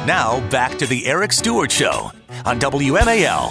Now, back to the Eric Stewart Show on WMAL.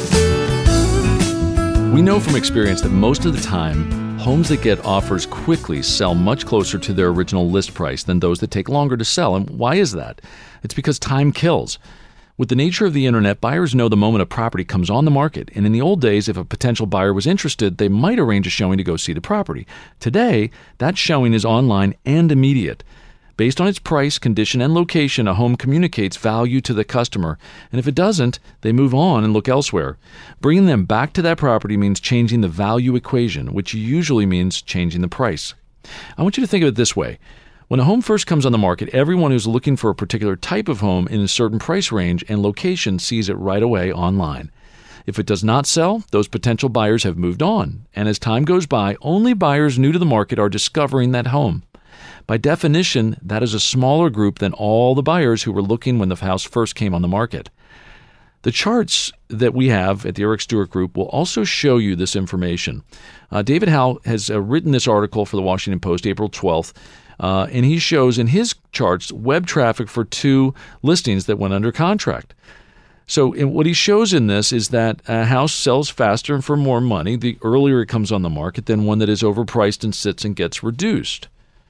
We know from experience that most of the time, homes that get offers quickly sell much closer to their original list price than those that take longer to sell. And why is that? It's because time kills. With the nature of the internet, buyers know the moment a property comes on the market. And in the old days, if a potential buyer was interested, they might arrange a showing to go see the property. Today, that showing is online and immediate. Based on its price, condition, and location, a home communicates value to the customer. And if it doesn't, they move on and look elsewhere. Bringing them back to that property means changing the value equation, which usually means changing the price. I want you to think of it this way. When a home first comes on the market, everyone who's looking for a particular type of home in a certain price range and location sees it right away online. If it does not sell, those potential buyers have moved on. And as time goes by, only buyers new to the market are discovering that home. By definition, that is a smaller group than all the buyers who were looking when the house first came on the market. The charts that we have at the Eric Stewart Group will also show you this information. David Howe has written this article for the Washington Post, April 12th, and he shows in his charts web traffic for 2 listings that went under contract. So what he shows in this is that a house sells faster and for more money the earlier it comes on the market than one that is overpriced and sits and gets reduced.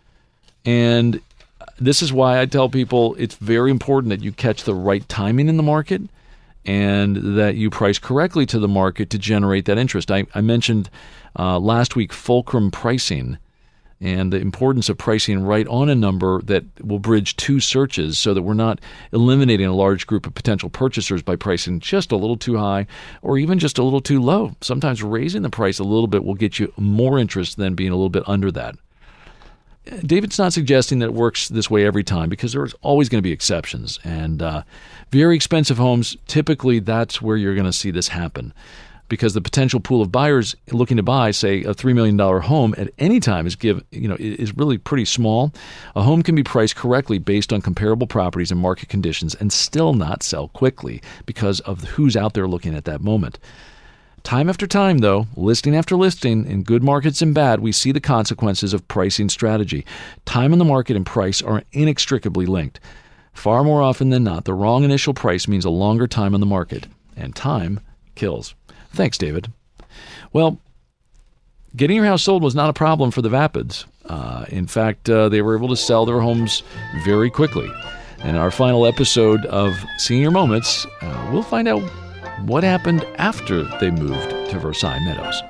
And this is why I tell people it's very important that you catch the right timing in the market and that you price correctly to the market to generate that interest. I mentioned last week fulcrum pricing and the importance of pricing right on a number that will bridge 2 searches so that we're not eliminating a large group of potential purchasers by pricing just a little too high or even just a little too low. Sometimes raising the price a little bit will get you more interest than being a little bit under that. David's not suggesting that it works this way every time because there's always going to be exceptions. And very expensive homes, typically that's where you're going to see this happen because the potential pool of buyers looking to buy, say, a $3 million home at any time is really pretty small. A home can be priced correctly based on comparable properties and market conditions and still not sell quickly because of who's out there looking at that moment. Time after time, though, listing after listing, in good markets and bad, we see the consequences of pricing strategy. Time on the market and price are inextricably linked. Far more often than not, the wrong initial price means a longer time on the market, and time kills. Thanks, David. Well, getting your house sold was not a problem for the Vapids. In fact, they were able to sell their homes very quickly. In our final episode of Senior Moments, we'll find out what happened after they moved to Versailles Meadows.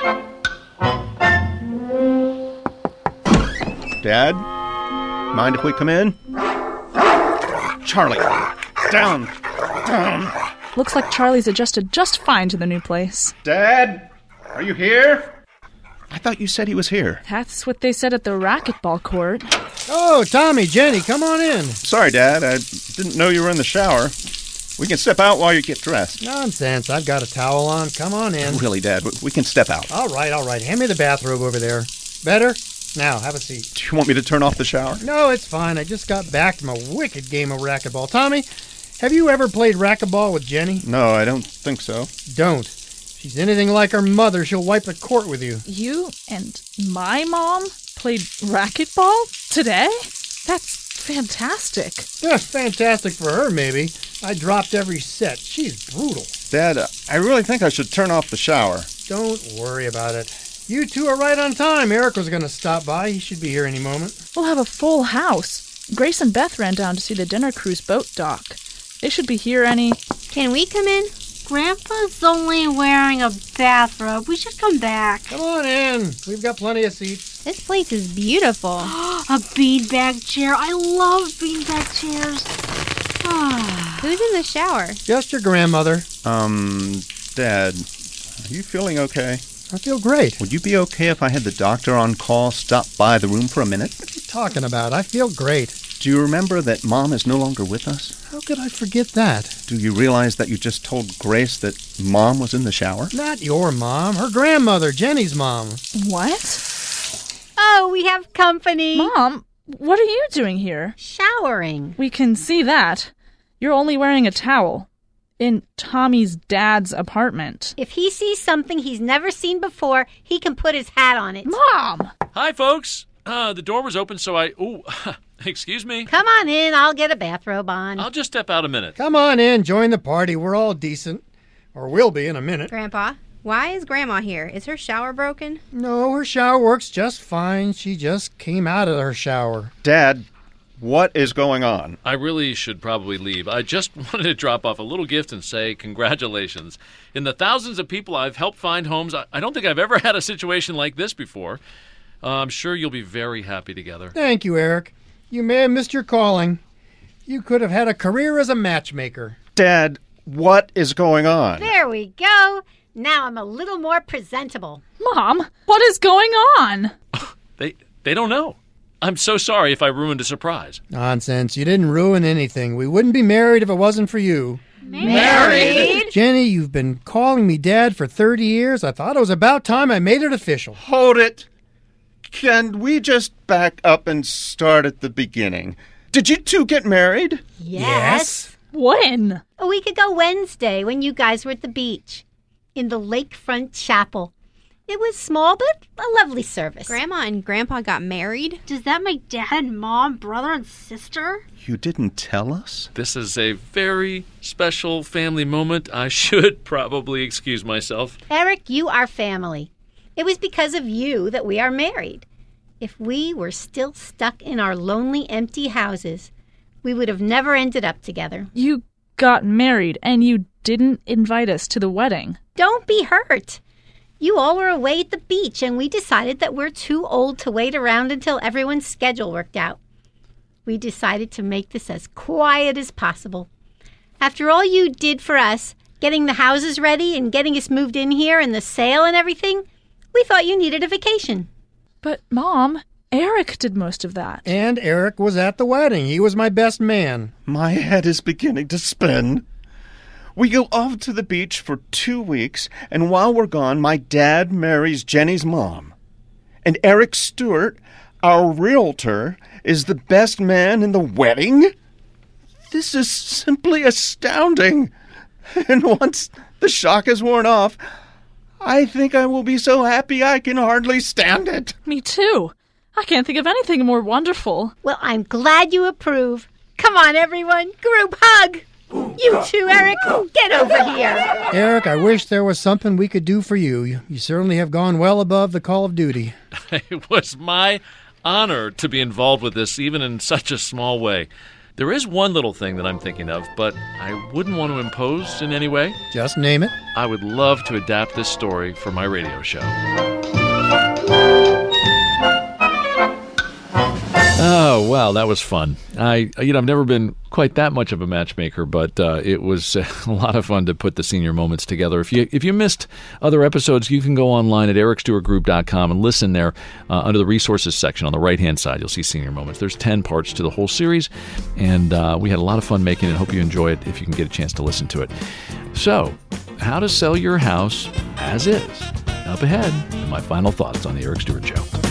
Dad, mind if we come in? Charlie, down. Looks like Charlie's adjusted just fine to the new place. Dad, are you here? I thought you said he was here. That's what they said at the racquetball court. Oh, Tommy, Jenny, come on in. Sorry, Dad, I didn't know you were in the shower. We can step out while you get dressed. Nonsense. I've got a towel on. Come on in. Really, Dad, we can step out. All right. Hand me the bathrobe over there. Better? Now, have a seat. Do you want me to turn off the shower? No, it's fine. I just got back from a wicked game of racquetball. Tommy, have you ever played racquetball with Jenny? No, I don't think so. Don't. If she's anything like her mother, she'll wipe the court with you. You and my mom played racquetball today? That's fantastic. Yeah, fantastic for her, maybe. I dropped every set. She's brutal. Dad, I really think I should turn off the shower. Don't worry about it. You two are right on time. Eric was going to stop by. He should be here any moment. We'll have a full house. Grace and Beth ran down to see the dinner cruise boat dock. They should be here any... Can we come in? Grandpa's only wearing a bathrobe. We should come back. Come on in. We've got plenty of seats. This place is beautiful. A beanbag chair. I love beanbag chairs. Who's in the shower? Just your grandmother. Dad, are you feeling okay? I feel great. Would you be okay if I had the doctor on call stop by the room for a minute? What are you talking about? I feel great. Do you remember that Mom is no longer with us? How could I forget that? Do you realize that you just told Grace that Mom was in the shower? Not your mom. Her grandmother, Jenny's mom. What? Oh, we have company. Mom, what are you doing here? Showering. We can see that. You're only wearing a towel. In Tommy's dad's apartment. If he sees something he's never seen before, he can put his hat on it. Mom! Hi, folks. The door was open, so excuse me. Come on in. I'll get a bathrobe on. I'll just step out a minute. Come on in, join the party. We're all decent. Or will be in a minute. Grandpa, why is Grandma here? Is her shower broken? No, her shower works just fine. She just came out of her shower. Dad, what is going on? I really should probably leave. I just wanted to drop off a little gift and say congratulations. In the thousands of people I've helped find homes, I don't think I've ever had a situation like this before. I'm sure you'll be very happy together. Thank you, Eric. You may have missed your calling. You could have had a career as a matchmaker. Dad, what is going on? There we go. Now I'm a little more presentable. Mom, what is going on? They don't know. I'm so sorry if I ruined a surprise. Nonsense. You didn't ruin anything. We wouldn't be married if it wasn't for you. Married? Jenny, you've been calling me Dad for 30 years. I thought it was about time I made it official. Hold it. Can we just back up and start at the beginning? Did you two get married? Yes. When? A week ago Wednesday when you guys were at the beach. In the lakefront chapel. It was small, but a lovely service. Grandma and Grandpa got married? Does that make Dad, Mom, brother, and sister? You didn't tell us? This is a very special family moment. I should probably excuse myself. Eric, you are family. It was because of you that we are married. If we were still stuck in our lonely, empty houses, we would have never ended up together. You got married and you didn't invite us to the wedding. Don't be hurt. You all were away at the beach, and we decided that we're too old to wait around until everyone's schedule worked out. We decided to make this as quiet as possible. After all you did for us, getting the houses ready and getting us moved in here and the sale and everything, we thought you needed a vacation. But, Mom, Eric did most of that. And Eric was at the wedding. He was my best man. My head is beginning to spin. We go off to the beach for 2 weeks, and while we're gone, my dad marries Jenny's mom. And Eric Stewart, our realtor, is the best man in the wedding? This is simply astounding. And once the shock is worn off, I think I will be so happy I can hardly stand it. Me too. I can't think of anything more wonderful. Well, I'm glad you approve. Come on, everyone. Group hug. You too, Eric. Get over here. Eric, I wish there was something we could do for you. You certainly have gone well above the call of duty. It was my honor to be involved with this, even in such a small way. There is one little thing that I'm thinking of, but I wouldn't want to impose in any way. Just name it. I would love to adapt this story for my radio show. Oh, wow, that was fun. I've never been quite that much of a matchmaker, but it was a lot of fun to put the senior moments together. If you missed other episodes, you can go online at ericstewartgroup.com and listen there under the resources section on the right-hand side. You'll see senior moments. There's 10 parts to the whole series, and we had a lot of fun making it. Hope you enjoy it if you can get a chance to listen to it. So, how to sell your house as is. Up ahead, my final thoughts on the Eric Stewart Show.